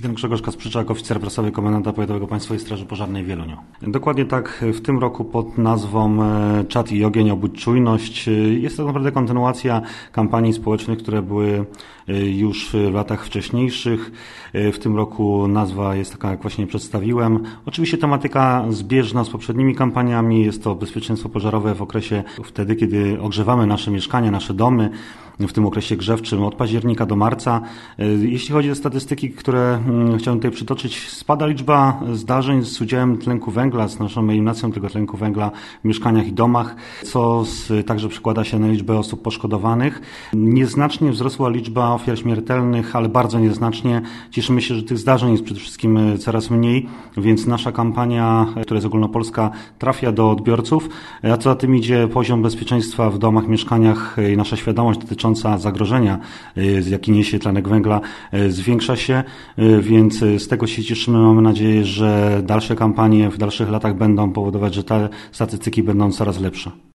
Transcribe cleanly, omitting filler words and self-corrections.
Kapitan Grzegorz Kaspryczak, oficer prasowy Komendanta Powiatowego Państwowej Straży Pożarnej w Wieluniu. Dokładnie tak, w tym roku pod nazwą Czad i ogień, obudź czujność. Jest to naprawdę kontynuacja kampanii społecznych, które były już w latach wcześniejszych. W tym roku nazwa jest taka, jak właśnie przedstawiłem. Oczywiście tematyka zbieżna z poprzednimi kampaniami. Jest to bezpieczeństwo pożarowe w okresie wtedy, kiedy ogrzewamy nasze mieszkania, nasze domy, w tym okresie grzewczym od października do marca. Jeśli chodzi o statystyki, które chciałem tutaj przytoczyć, spada liczba zdarzeń z udziałem tlenku węgla, z naszą eliminacją tego tlenku węgla w mieszkaniach i domach, co także przekłada się na liczbę osób poszkodowanych. Nieznacznie wzrosła liczba ofiar śmiertelnych, ale bardzo nieznacznie. Cieszymy się, że tych zdarzeń jest przede wszystkim coraz mniej, więc nasza kampania, która jest ogólnopolska, trafia do odbiorców, a co za tym idzie poziom bezpieczeństwa w domach, mieszkaniach i nasza świadomość dotycząca zagrożenia, jaki niesie tlenek węgla, zwiększa się, więc z tego się cieszymy. Mamy nadzieję, że dalsze kampanie w dalszych latach będą powodować, że te statystyki będą coraz lepsze.